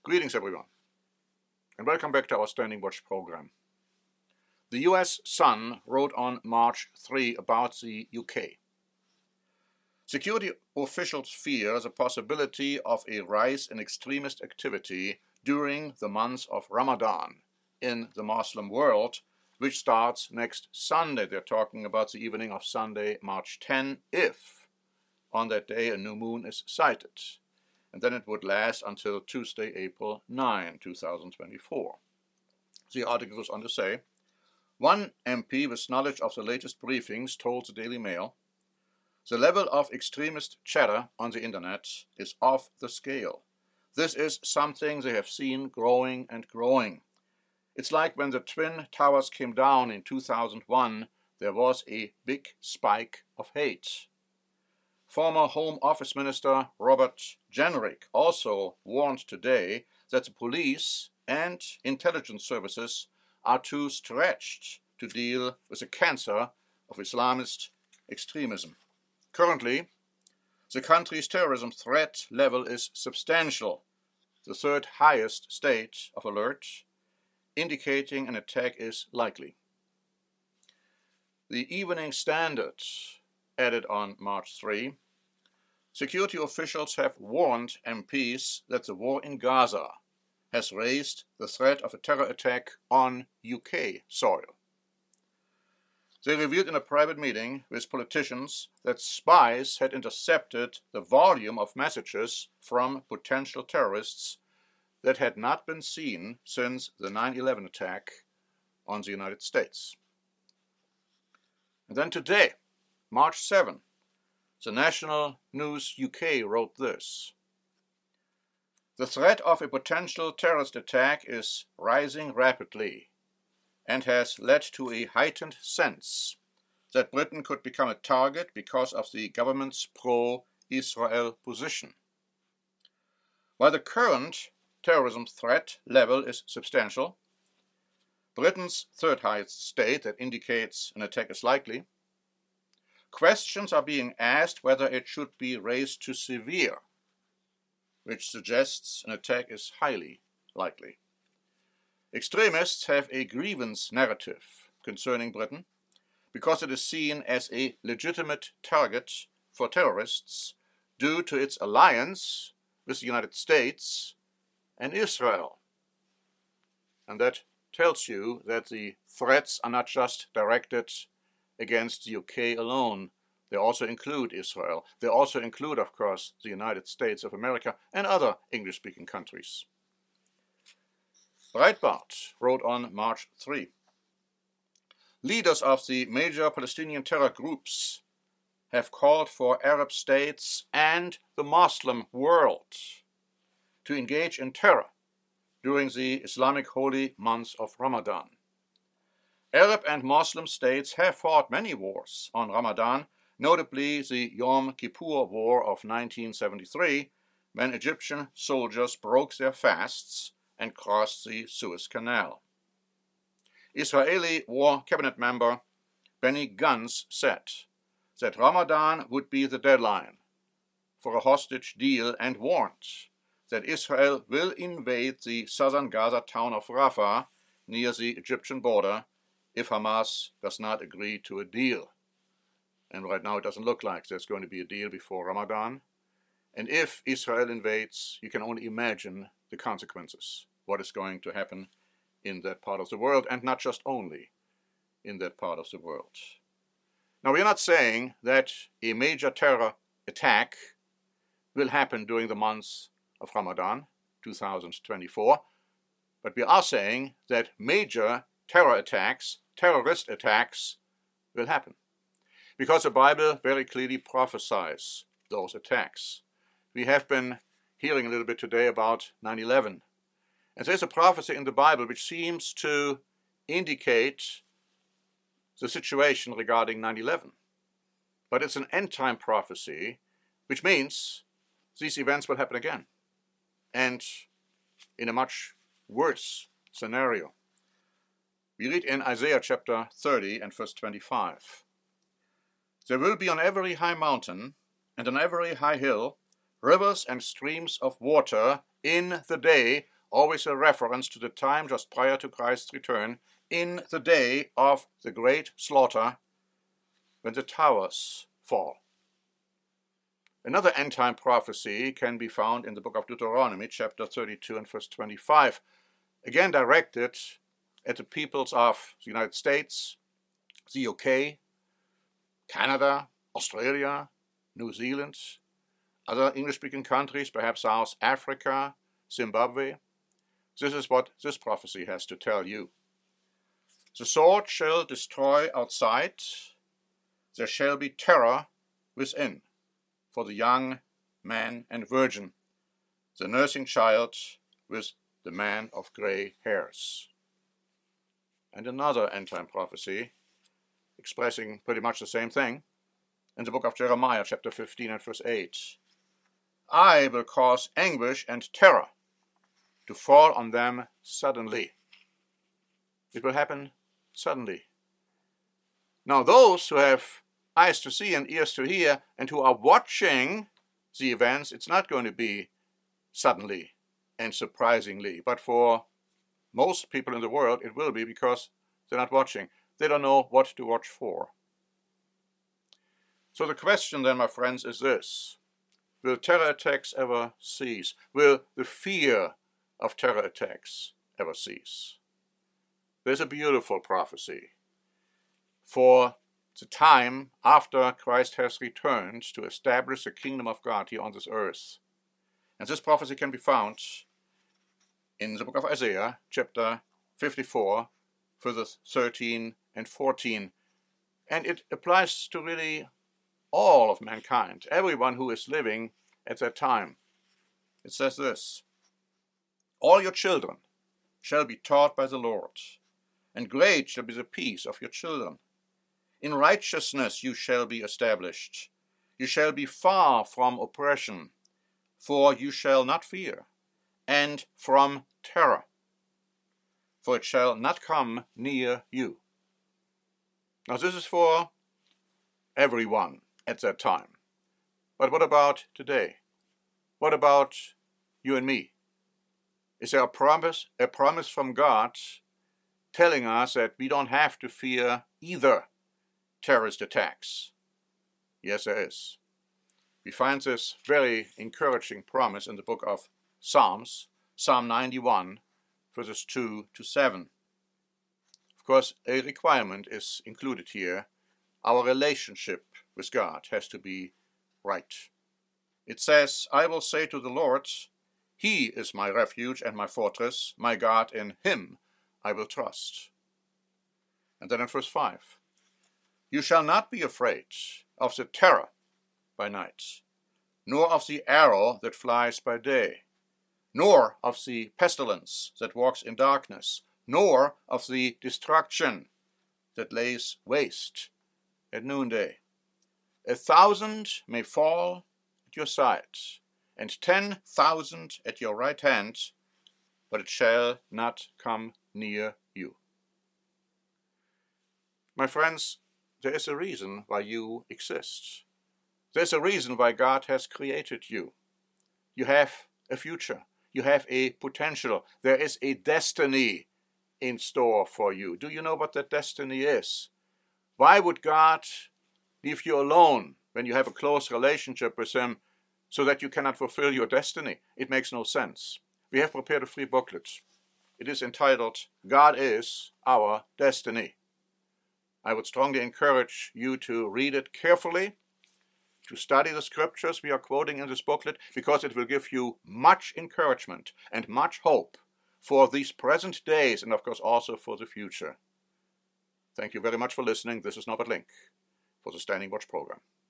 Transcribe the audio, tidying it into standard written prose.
Greetings, everyone, and welcome back to our Standing Watch program. The US Sun wrote on March 3 about the UK. Security officials fear the possibility of a rise in extremist activity during the month of Ramadan in the Muslim world, which starts next Sunday. They're talking about the evening of Sunday, March 10, if on that day a new moon is sighted. And then it would last until Tuesday, April 9, 2024. The article goes on to say, one MP with knowledge of the latest briefings told the Daily Mail, the level of extremist chatter on the internet is off the scale. This is something they have seen growing and growing. It's like when the Twin Towers came down in 2001, there was a big spike of hate. Former Home Office Minister Robert Jenrick also warned today that the police and intelligence services are too stretched to deal with the cancer of Islamist extremism. Currently, the country's terrorism threat level is substantial, the third highest state of alert, indicating an attack is likely. The Evening Standard added on March 3, security officials have warned MPs that the war in Gaza has raised the threat of a terror attack on UK soil. They revealed in a private meeting with politicians that spies had intercepted the volume of messages from potential terrorists that had not been seen since the 9/11 attack on the United States. And then today, March 7, the National News UK wrote this. The threat of a potential terrorist attack is rising rapidly and has led to a heightened sense that Britain could become a target because of the government's pro-Israel position. While the current terrorism threat level is substantial, Britain's third highest state that indicates an attack is likely, questions are being asked whether it should be raised to severe, which suggests an attack is highly likely. Extremists have a grievance narrative concerning Britain because it is seen as a legitimate target for terrorists due to its alliance with the United States and Israel. And that tells you that the threats are not just directed against the UK alone. They also include Israel. They also include, of course, the United States of America and other English-speaking countries. Breitbart wrote on March 3, leaders of the major Palestinian terror groups have called for Arab states and the Muslim world to engage in terror during the Islamic holy month of Ramadan. Arab and Muslim states have fought many wars on Ramadan, notably the Yom Kippur War of 1973, when Egyptian soldiers broke their fasts and crossed the Suez Canal. Israeli War Cabinet member Benny Gantz said that Ramadan would be the deadline for a hostage deal and warned that Israel will invade the southern Gaza town of Rafah near the Egyptian border if Hamas does not agree to a deal. And right now it doesn't look like there's going to be a deal before Ramadan. And if Israel invades, you can only imagine the consequences, what is going to happen in that part of the world, and not just only in that part of the world. Now, we're not saying that a major terror attack will happen during the month of Ramadan 2024, but we are saying that major terror attacks, terrorist attacks, will happen. Because the Bible very clearly prophesies those attacks. We have been hearing a little bit today about 9/11. And there's a prophecy in the Bible which seems to indicate the situation regarding 9/11. But it's an end-time prophecy, which means these events will happen again, and in a much worse scenario. We read in Isaiah chapter 30 and verse 25. There will be on every high mountain and on every high hill rivers and streams of water in the day always a reference to the time just prior to Christ's return, in the day of the great slaughter, when the towers fall. Another end-time prophecy can be found in the book of Deuteronomy, chapter 32 and verse 25, again directed at the peoples of the United States, the UK, Canada, Australia, New Zealand, other English-speaking countries, perhaps South Africa, Zimbabwe. This is what this prophecy has to tell you. The sword shall destroy outside, there shall be terror within, for the young man and virgin, the nursing child with the man of gray hairs. And another end-time prophecy, expressing pretty much the same thing, in the book of Jeremiah, chapter 15 and verse 8. I will cause anguish and terror to fall on them suddenly. It will happen suddenly. Now those who have eyes to see and ears to hear and who are watching the events, it's not going to be suddenly and surprisingly, but for most people in the world it will be, because they're not watching. They don't know what to watch for. So the question then, my friends, is this: will terror attacks ever cease? Will the fear of terror attacks ever cease? There's a beautiful prophecy for the time after Christ has returned to establish the kingdom of God here on this earth. And this prophecy can be found in the book of Isaiah, chapter 54, verses 13 and 14. And it applies to really all of mankind, everyone who is living at that time. It says this: all your children shall be taught by the Lord, and great shall be the peace of your children. In righteousness you shall be established. You shall be far from oppression, for you shall not fear, and from terror, for it shall not come near you. Now this is for everyone at that time. But what about today? What about you and me? Is there a promise from God telling us that we don't have to fear either terrorist attacks? Yes, there is. We find this very encouraging promise in the book of Psalms, Psalm 91, verses 2 to 7. Of course, a requirement is included here. Our relationship with God has to be right. It says, I will say to the Lord, He is my refuge and my fortress, my God, in Him I will trust. And then in verse 5, you shall not be afraid of the terror by night, nor of the arrow that flies by day, nor of the pestilence that walks in darkness, nor of the destruction that lays waste at noonday. 1,000 may fall at your side, and 10,000 at your right hand, but it shall not come near you. My friends, there is a reason why you exist. There's a reason why God has created you. You have a future. You have a potential. There is a destiny in store for you. Do you know what that destiny is? Why would God leave you alone when you have a close relationship with Him so that you cannot fulfill your destiny? It makes no sense. We have prepared a free booklet. It is entitled, God is Our Destiny. I would strongly encourage you to read it carefully, to study the scriptures we are quoting in this booklet, because it will give you much encouragement and much hope for these present days and of course also for the future. Thank you very much for listening. This is Norbert Link for the Standing Watch program.